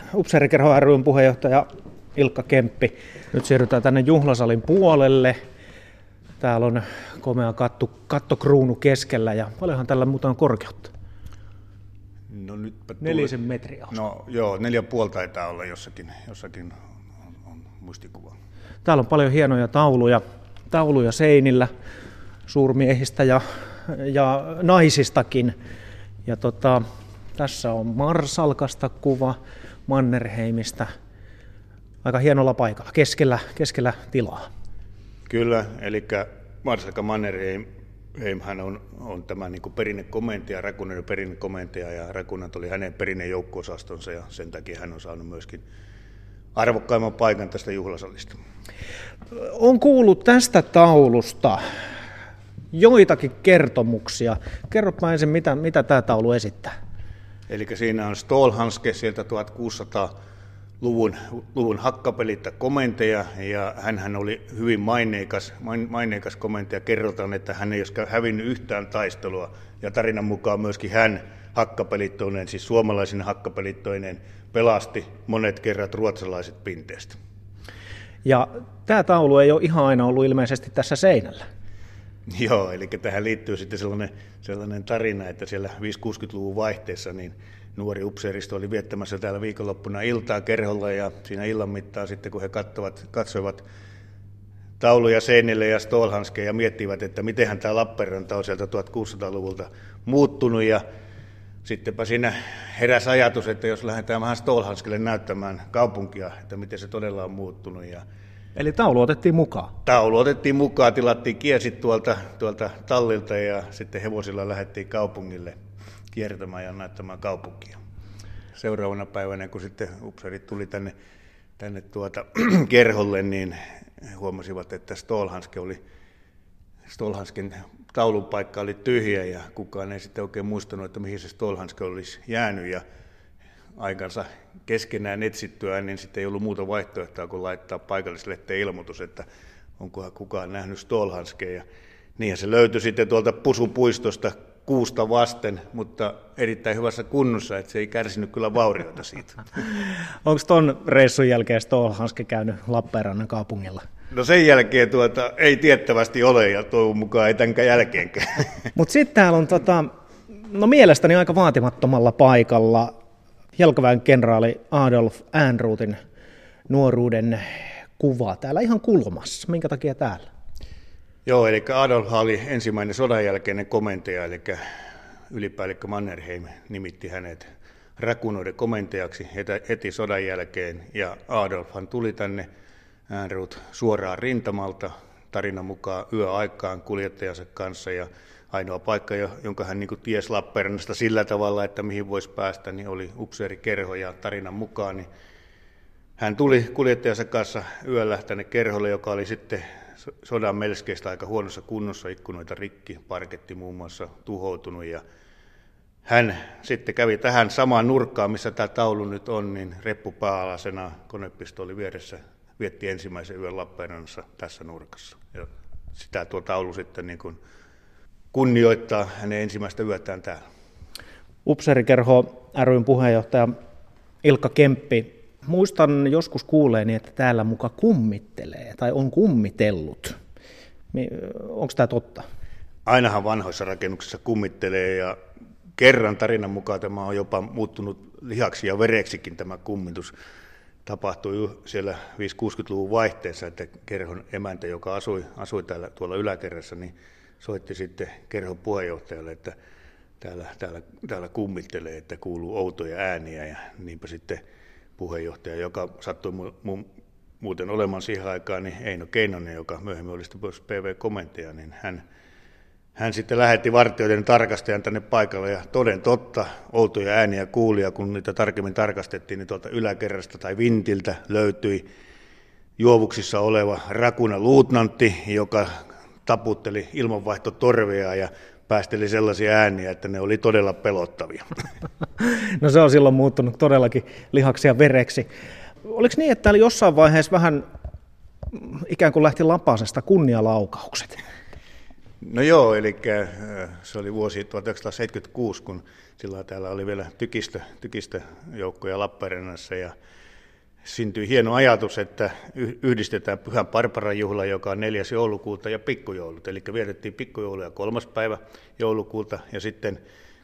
Upseerikerho ry:n puheenjohtaja Ilkka Kemppi. Nyt siirrytään tänne juhlasalin puolelle. Täällä on komea kattokruunu keskellä ja paljonhan tällä muuta on korkeutta? No nytpä 4 metriä. No joo, 4,5 taitaa olla jossakin on muistikuva. Täällä on paljon hienoja tauluja seinillä suurmiehistä ja naisistakin. Ja tässä on Marsalkasta kuva Mannerheimistä. Aika hienolla paikalla, keskellä tilaa. Kyllä, eli Marsalkka Mannerheim hän on tämä niin kuin perinnekomentaja, Rakunan perinnekomentaja, ja Rakunat oli hänen perinnejoukko-osastonsa, ja sen takia hän on saanut myöskin arvokkaimman paikan tästä juhlasalista. On kuullut tästä taulusta joitakin kertomuksia. Kerropa ensin, mitä tämä taulu esittää. Eli siinä on Stålhandske sieltä 1600-luvun hakkapelittäkomentaja, ja hän oli hyvin maineikas komentaja. Kerrotaan, että hän ei ole hävinnyt yhtään taistelua, ja tarinan mukaan myöskin hän hakkapelittoinen, siis suomalaisen hakkapelittoinen, pelasti monet kerrat ruotsalaiset pinteestä. Ja tämä taulu ei ole ihan aina ollut ilmeisesti tässä seinällä. Joo, eli tähän liittyy sitten sellainen tarina, että siellä 50-60-luvun vaihteessa niin nuori upseeristo oli viettämässä täällä viikonloppuna iltaa kerholla, ja siinä illan mittaan sitten kun he katsoivat tauluja seinille ja Stålhandskea ja miettivät, että mitenhän tämä Lappeenranta on sieltä 1600-luvulta muuttunut, ja sittenpä siinä heräsi ajatus, että jos lähdetään vähän Stålhandskelle näyttämään kaupunkia, että miten se todella on muuttunut. Eli taulu otettiin mukaan? Taulu otettiin mukaan, tilattiin kiesit tuolta tallilta, ja sitten hevosilla lähdettiin kaupungille kiertämään ja näyttämään kaupunkia. Seuraavana päivänä, kun sitten upseerit tuli tänne kerholle, niin huomasivat, että Stålhandsken taulun paikka oli tyhjä, ja kukaan ei sitten oikein muistanut, että mihin se Stålhandske olisi jäänyt, ja aikansa keskenään etsittyään, niin sitten ei ollut muuta vaihtoehtoa kuin laittaa paikallislehteen ilmoitus, että onkohan kukaan nähnyt Stålhandskea. Ja niinhän se löytyi sitten tuolta Pusupuistosta kuusta vasten, mutta erittäin hyvässä kunnossa, että se ei kärsinyt kyllä vaurioita siitä. Onko tuon reissun jälkeen Stålhandske käynyt Lappeenrannan kaupungilla? No sen jälkeen ei tiettävästi ole, ja toivon mukaan ei tämänkään jälkeenkään. Mutta sitten täällä on mielestäni aika vaatimattomalla paikalla jalkaväen kenraali Adolf Ehrnroothin nuoruuden kuva täällä ihan kulmassa. Minkä takia täällä? Joo, eli Adolf oli ensimmäinen sodan jälkeinen komentaja, eli ylipäällikkö Mannerheim nimitti hänet Rakunoiden komentajaksi heti sodan jälkeen, ja Adolfhan tuli tänne Ehrnrooth suoraan rintamalta, tarinan mukaan yöaikaan kuljettajansa kanssa, ja ainoa paikka, jonka hän tiesi Lappeenrannasta sillä tavalla, että mihin voisi päästä, niin oli upseerikerho, ja tarinan mukaan niin hän tuli kuljettajansa kanssa yöllä tänne kerholle, joka oli sitten sodan melskeistä aika huonossa kunnossa, ikkunoita rikki, parketti muun muassa tuhoutunut, ja hän sitten kävi tähän samaan nurkkaan, missä tämä taulu nyt on, niin reppu pääalasena, konepistooli vieressä, vietti ensimmäisen yön Lappeenrannassa tässä nurkassa. Ja sitä tuo taulu sitten niin kuin kunnioittaa hänen ensimmäistä yötään täällä. Upseerikerho ry:n puheenjohtaja Ilkka Kemppi. Muistan joskus kuuleeni, että täällä muka kummittelee tai on kummitellut. Onko tämä totta? Ainahan vanhoissa rakennuksissa kummittelee, ja kerran tarinan mukaan tämä on jopa muuttunut lihaksi ja vereksikin tämä kummitus. Tapahtui siellä 50-60-luvun vaihteessa, että kerhon emäntä, joka asui tuolla yläkerrassa, niin soitti sitten kerhon puheenjohtajalle, että täällä kummittelee, että kuuluu outoja ääniä, ja niinpä sitten puheenjohtaja, joka sattui muuten olemaan siihen aikaan, niin Eino Keinonen, joka myöhemmin oli PV-komentaja, niin hän sitten lähetti vartijoiden tarkastajan tänne paikalle, ja toden totta outoja ääniä kuuli, ja kun niitä tarkemmin tarkastettiin, niin tuolta yläkerrasta tai vintiltä löytyi juovuksissa oleva Rakunan luutnantti, joka taputteli ilmanvaihtotorvea ja päästeli sellaisia ääniä, että ne oli todella pelottavia. No se on silloin muuttunut todellakin lihaksi ja vereksi. Oliko niin, että täällä jossain vaiheessa vähän ikään kuin lähti lapasesta kunnialaukaukset? No joo, eli se oli vuosi 1976, kun silloin täällä oli vielä tykistöjoukkoja Lappeenrannassa ja syntyi hieno ajatus, että yhdistetään Pyhän Barbaran juhla, joka on 4. joulukuuta, ja pikkujoulut. Eli vietettiin pikkujouluja 3. päivä joulukuuta ja sitten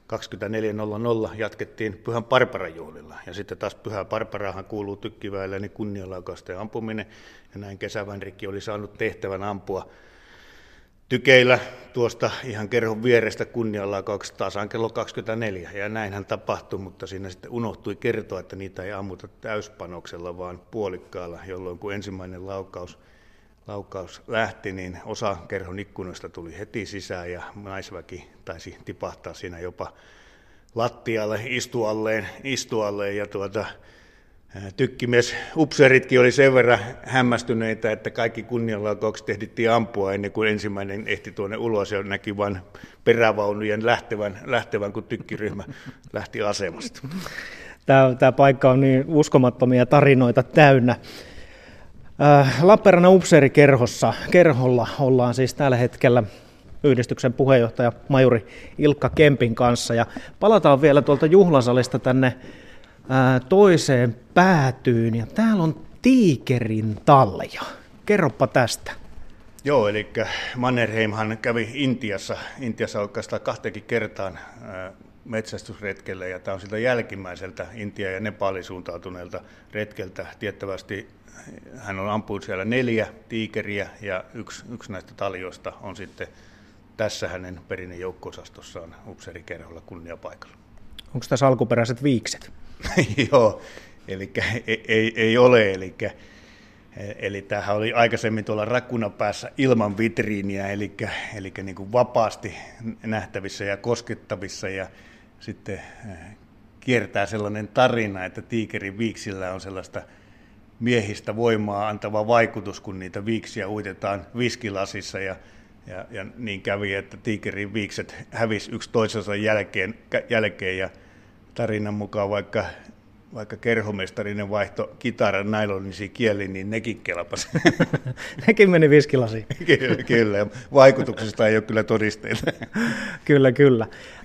24.00 jatkettiin Pyhän Barbaran juhlilla. Ja sitten taas Pyhä Barbarahan kuuluu tykkiväelle niin kunnianlaukausten ampuminen. Ja näin kesävänrikki oli saanut tehtävän ampua tykeillä tuosta ihan kerhon vierestä kunnianlaukauksesta tasan kello 24. Ja näinhän tapahtui, mutta siinä sitten unohtui kertoa, että niitä ei ammuta täyspanoksella, vaan puolikkaalla, jolloin kun ensimmäinen laukaus lähti, niin osa kerhon ikkunoista tuli heti sisään ja naisväki taisi tipahtaa siinä jopa lattialle istualleen ja tykkimies upseeritkin oli sen verran hämmästyneitä, että kaikki kunnianlaukaukset ehdittiin ampua ennen kuin ensimmäinen ehti tuonne ulos ja näki vain perävaunujen lähtevän, kun tykkiryhmä lähti asemasta. Tämä paikka on niin uskomattomia tarinoita täynnä. Lappeenrannan upseerikerholla ollaan siis tällä hetkellä yhdistyksen puheenjohtaja majuri Ilkka Kempin kanssa ja palataan vielä tuolta juhlasalista tänne toiseen päätyyn ja täällä on tiikerin talja. Kerropa tästä. Joo, eli Mannerheimhan kävi Intiassa oikeastaan 2 kertaan metsästysretkellä ja tämä on siltä jälkimmäiseltä Intia ja Nepalin suuntautuneelta retkeltä. Tiettävästi hän on ampunut siellä 4 tiikeriä ja yksi näistä taljoista on sitten tässä hänen perinnejoukko-osastossaan upseerikerholla kunniapaikalla. Onko tässä alkuperäiset viikset? Joo, eli ei ole, eli tämähän oli aikaisemmin tuolla Rakunapäässä ilman vitriiniä, eli niin kuin vapaasti nähtävissä ja koskettavissa, ja sitten kiertää sellainen tarina, että tiikerin viiksillä on sellaista miehistä voimaa antava vaikutus, kun niitä viiksiä uitetaan viskilasissa, ja niin kävi, että tiikerin viikset hävisi yksi toisensa jälkeen ja tarinan mukaan vaikka kerhomestarinen vaihto kitaran nailonisiin kieliin, niin nekin kelpasi. Nekin meni viskilasiin. Kyllä, vaikutuksesta ei ole kyllä todisteita. Kyllä.